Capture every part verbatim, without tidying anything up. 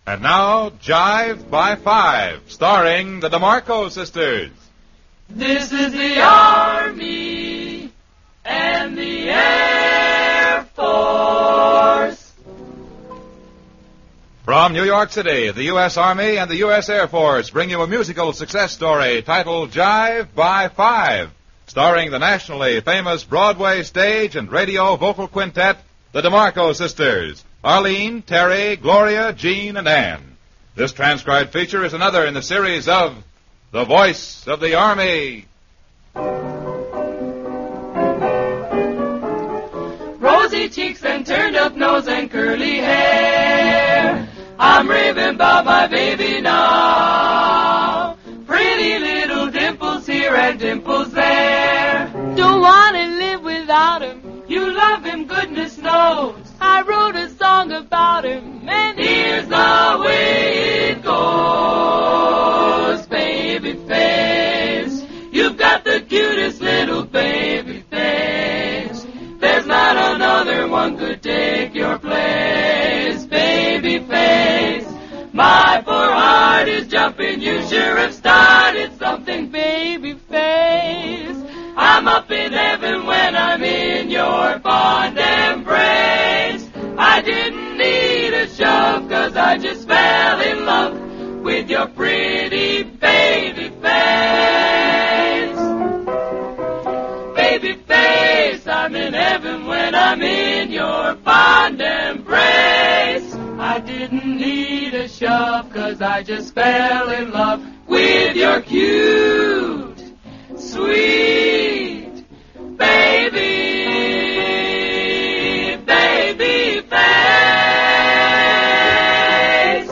And now, Jive by Five, starring the DeMarco sisters. This is the Army and the Air Force. From New York City, the U S Army and the U S Air Force bring you a musical success story titled Jive by Five, starring the nationally famous Broadway stage and radio vocal quintet, the DeMarco sisters, Arlene, Terry, Gloria, Jean, and Ann. This transcribed feature is another in the series of The Voice of the Army. Rosy cheeks and turned up nose and curly hair, I'm raving about my baby now. Pretty little dimples here and dimples there. Don't want to live without him. You love him, goodness knows. I wrote a song about him, and here's the way it goes. Baby face, you've got the cutest little baby face. There's not another one could take your place. Baby face, my poor heart is jumping. You sure have started something. Baby face, I'm up in heaven when I'm in your fond embrace. I didn't need a shove, 'cause I just fell in love with your pretty baby face. Baby face, I'm in heaven when I'm in your fond embrace. I didn't need a shove, 'cause I just fell in love with your cute, sweet baby, baby face.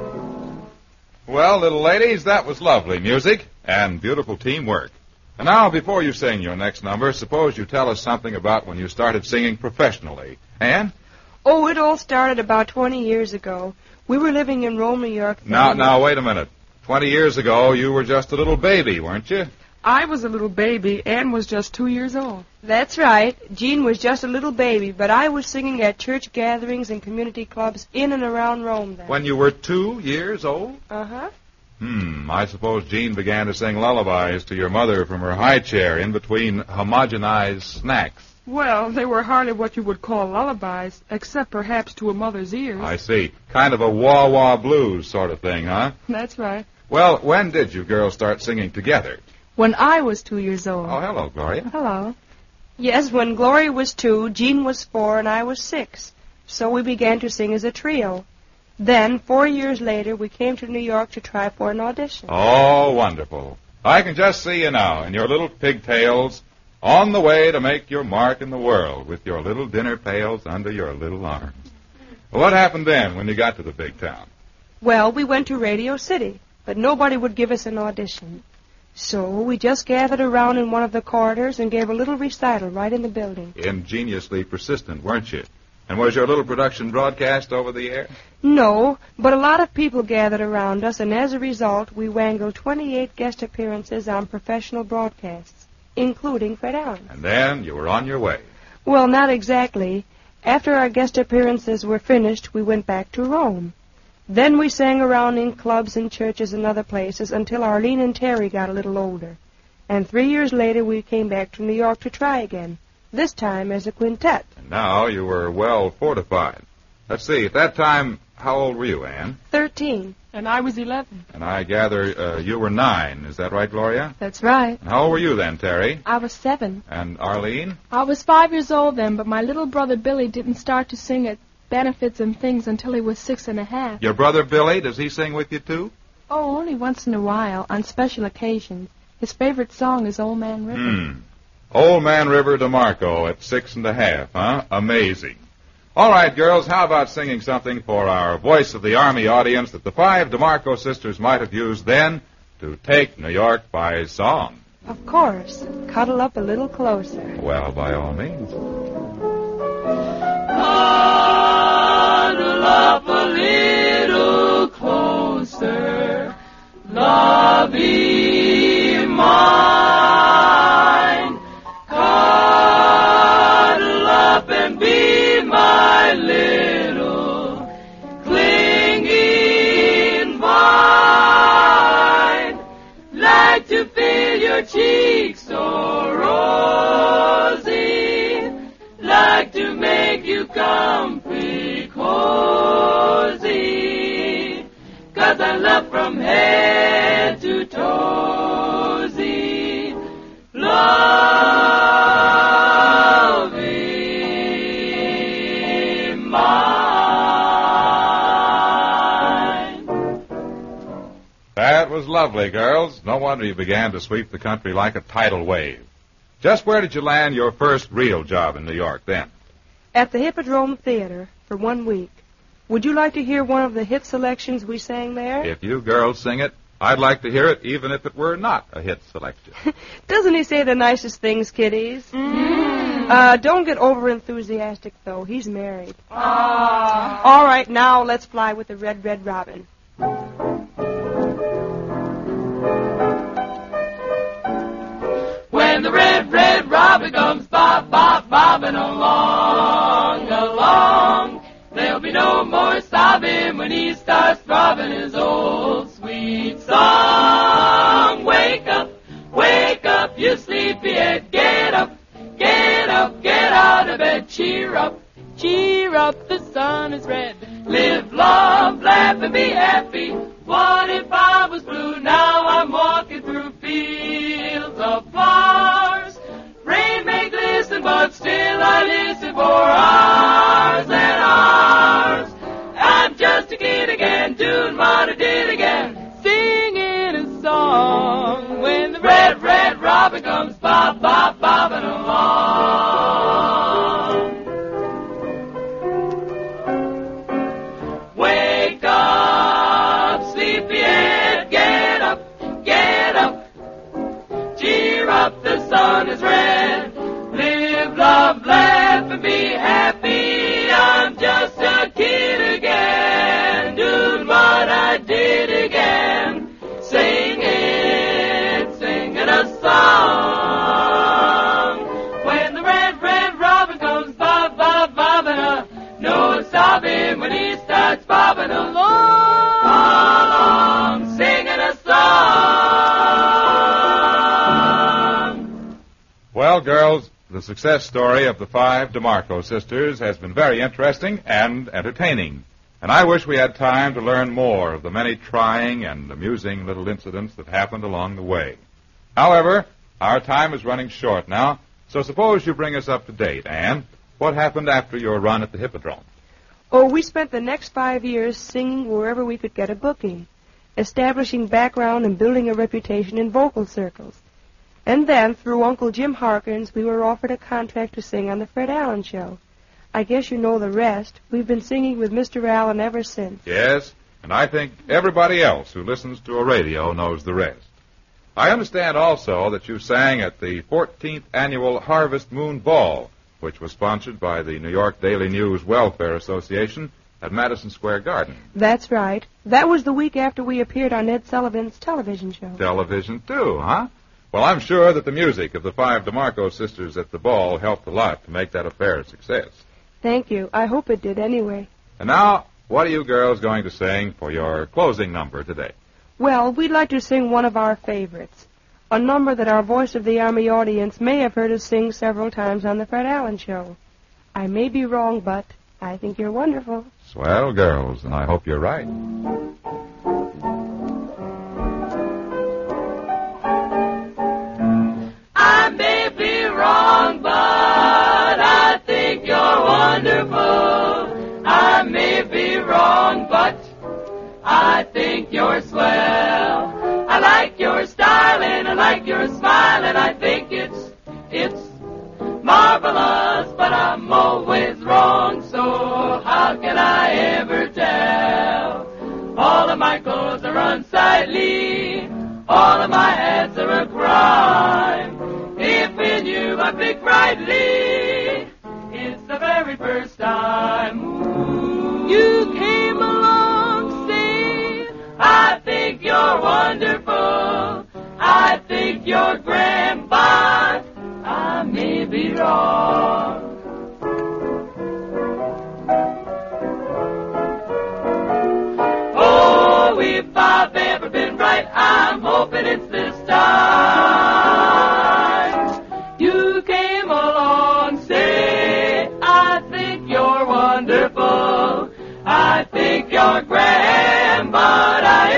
Well, little ladies, that was lovely music and beautiful teamwork. And now, before you sing your next number, suppose you tell us something about when you started singing professionally. Ann? Oh, it all started about twenty years ago. We were living in Rome, New York. Now, now, wait a minute. Twenty years ago, you were just a little baby, weren't you? I was a little baby. Ann was just two years old. That's right. Jean was just a little baby, but I was singing at church gatherings and community clubs in and around Rome then. When you were two years old? Uh-huh. Hmm, I suppose Jean began to sing lullabies to your mother from her high chair in between homogenized snacks. Well, they were hardly what you would call lullabies, except perhaps to a mother's ears. I see. Kind of a wah-wah blues sort of thing, huh? That's right. Well, when did you girls start singing together? When I was two years old. Oh, hello, Gloria. Hello. Yes, when Gloria was two, Jean was four, and I was six. So we began to sing as a trio. Then, four years later, we came to New York to try for an audition. Oh, wonderful. I can just see you now in your little pigtails, on the way to make your mark in the world with your little dinner pails under your little arms. Well, what happened then when you got to the big town? Well, we went to Radio City, but nobody would give us an audition. So we just gathered around in one of the corridors and gave a little recital right in the building. Ingeniously persistent, weren't you? And was your little production broadcast over the air? No, but a lot of people gathered around us, and as a result, we wangled twenty-eight guest appearances on professional broadcasts, including Fred Allen. And then you were on your way. Well, not exactly. After our guest appearances were finished, we went back to Rome. Then we sang around in clubs and churches and other places until Arlene and Terry got a little older. And three years later, we came back to New York to try again, this time as a quintet. And now you were well fortified. Let's see, at that time, how old were you, Ann? Thirteen. And I was eleven. And I gather uh, you were nine. Is that right, Gloria? That's right. And how old were you then, Terry? I was seven. And Arlene? I was five years old then, but my little brother Billy didn't start to sing at benefits and things until he was six and a half. Your brother Billy, does he sing with you, too? Oh, only once in a while, on special occasions. His favorite song is Old Man River. Hmm. Old Man River DeMarco at six and a half, huh? Amazing. All right, girls, how about singing something for our Voice of the Army audience that the five DeMarco sisters might have used then to take New York by song? Of course. Cuddle up a little closer. Well, by all means. Cuddle up a little closer, lovey mine. Cuddle up and be my little clingy 'cause I love from head to toesy. Lovey mine. That was lovely, girls. No wonder you began to sweep the country like a tidal wave. Just where did you land your first real job in New York then? At the Hippodrome Theater for one week. Would you like to hear one of the hit selections we sang there? If you girls sing it, I'd like to hear it even if it were not a hit selection. Doesn't he say the nicest things, kiddies? Mm. Uh, don't get over-enthusiastic, though. He's married. Ah. All right, now let's fly with the Red, Red Robin. When the red, red robin comes bob, bob, bobbing along, along, there'll be no more sobbing when he starts throbbing his old sweet song. Wake up, wake up, you sleepyhead, get up, get up, get out of bed, cheer up, cheer up, the sun is red. Live, love, laugh, and be happy. What if I was blue? Now I'm walking through fields of flowers. Rain may glisten, but still I listen for hours and hours. I'm just a kid again, doing what I did again, singing a song. When the red, red robin comes bob, bob, bobbing along. Wake up, sleepyhead, get up, get up, cheer up, the sun is red. Live, love, laugh, and be happy. I'm just a kid again, doing what I did again, singing, singing a song. When the red, red robin comes bob, bob, bobbing, uh, no sobbing when he starts bobbing along, along, singing a song. Well, girls, the success story of the five DeMarco sisters has been very interesting and entertaining. And I wish we had time to learn more of the many trying and amusing little incidents that happened along the way. However, our time is running short now, so suppose you bring us up to date, Anne. What happened after your run at the Hippodrome? Oh, we spent the next five years singing wherever we could get a booking, establishing background and building a reputation in vocal circles. And then, through Uncle Jim Harkins, we were offered a contract to sing on the Fred Allen Show. I guess you know the rest. We've been singing with Mister Allen ever since. Yes, and I think everybody else who listens to a radio knows the rest. I understand also that you sang at the fourteenth Annual Harvest Moon Ball, which was sponsored by the New York Daily News Welfare Association at Madison Square Garden. That's right. That was the week after we appeared on Ed Sullivan's television show. Television, too, huh? Well, I'm sure that the music of the five DeMarco sisters at the ball helped a lot to make that affair a success. Thank you. I hope it did anyway. And now, what are you girls going to sing for your closing number today? Well, we'd like to sing one of our favorites, a number that our Voice of the Army audience may have heard us sing several times on the Fred Allen Show. I may be wrong, but I think you're wonderful. Swell, girls, and I hope you're right. I may be wrong, but I think you're wonderful. I may be wrong, but I think you're swell. I like your style and I like your smile and I think it's, it's marvelous, but I'm always wrong, so how can I ever tell? All of my clothes are unsightly, all of my hats are a crime. If in you I pick rightly, it's the very first time. Ooh, you came along, see, I think you're wonderful. I think you're grand, but I may be wrong. Oh, if I've ever been right, I'm hoping it's this time. You came along, say, I think you're wonderful. I think you're grand, but I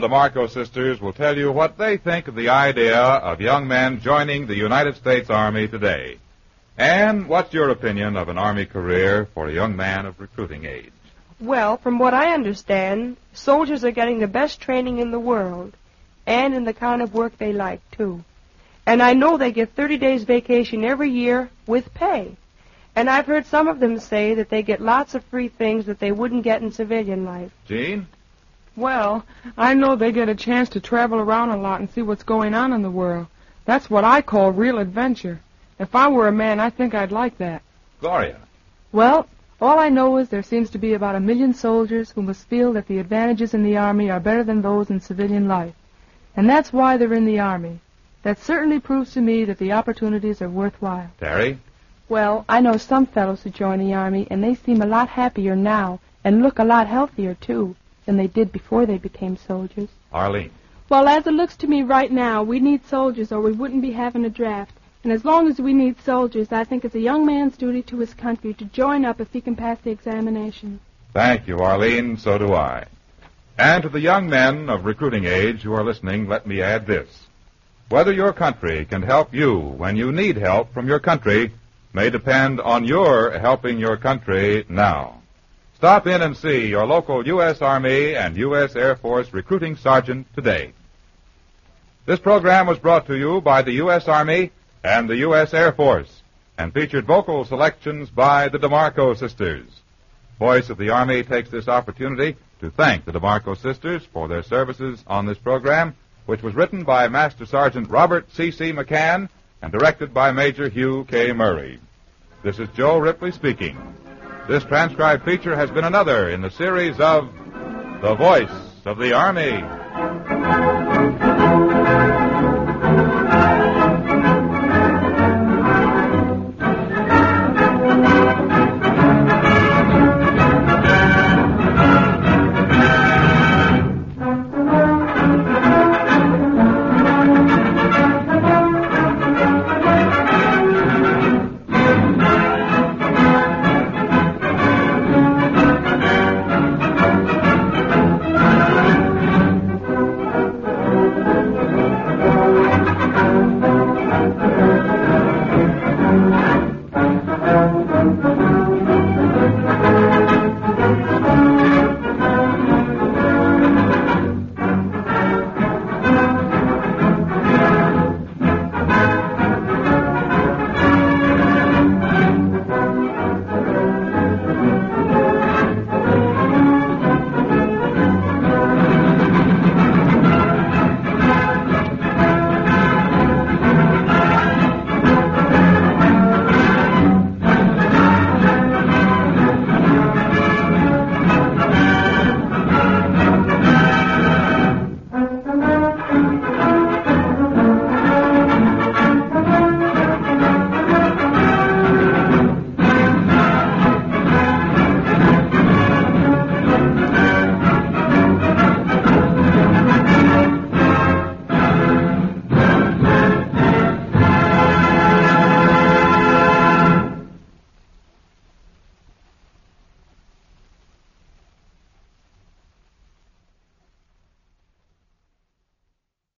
DeMarco sisters will tell you what they think of the idea of young men joining the United States Army today. Ann, what's your opinion of an Army career for a young man of recruiting age? Well, from what I understand, soldiers are getting the best training in the world, and in the kind of work they like, too. And I know they get thirty days vacation every year with pay. And I've heard some of them say that they get lots of free things that they wouldn't get in civilian life. Gene? Well, I know they get a chance to travel around a lot and see what's going on in the world. That's what I call real adventure. If I were a man, I think I'd like that. Gloria? Well, all I know is there seems to be about a million soldiers who must feel that the advantages in the Army are better than those in civilian life. And that's why they're in the Army. That certainly proves to me that the opportunities are worthwhile. Terry? Well, I know some fellows who join the Army, and they seem a lot happier now, and look a lot healthier, too, than they did before they became soldiers. Arlene? Well, as it looks to me right now, we need soldiers or we wouldn't be having a draft. And as long as we need soldiers, I think it's a young man's duty to his country to join up if he can pass the examination. Thank you, Arlene. So do I. And to the young men of recruiting age who are listening, let me add this. Whether your country can help you when you need help from your country may depend on your helping your country now. Stop in and see your local U S Army and U S Air Force recruiting sergeant today. This program was brought to you by the U S Army and the U S Air Force and featured vocal selections by the DeMarco sisters. Voice of the Army takes this opportunity to thank the DeMarco sisters for their services on this program, which was written by Master Sergeant Robert C C. McCann and directed by Major Hugh K. Murray. This is Joe Ripley speaking. This transcribed feature has been another in the series of The Voice of the Army.